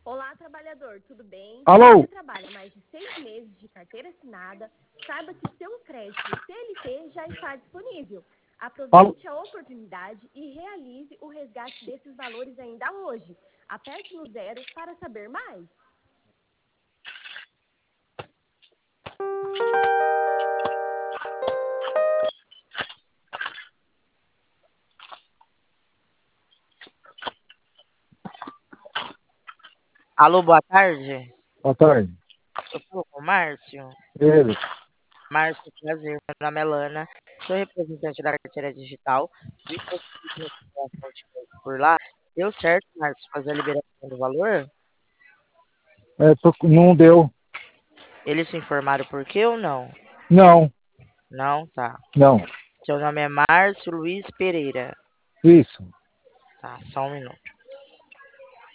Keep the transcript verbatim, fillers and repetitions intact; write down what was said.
Olá, trabalhador, tudo bem? Alô? Você trabalha mais de seis meses de carteira assinada? Saiba que seu crédito C L T já está disponível. Alô? Aproveite a oportunidade e realize o resgate desses valores ainda hoje. Aperte no zero para saber mais. Alô, boa tarde. Boa tarde. Eu falo com o Márcio. Ele. Márcio, prazer. Meu nome é Lana. Sou representante da carteira digital. Vi que você fez uma operação de crédito por lá. Deu certo, Márcio, fazer a liberação do valor? É, tô- não deu. Eles se informaram por quê ou não? Não, Não, tá. não. Seu nome é Márcio Luiz Pereira. Isso. Tá, só um minuto.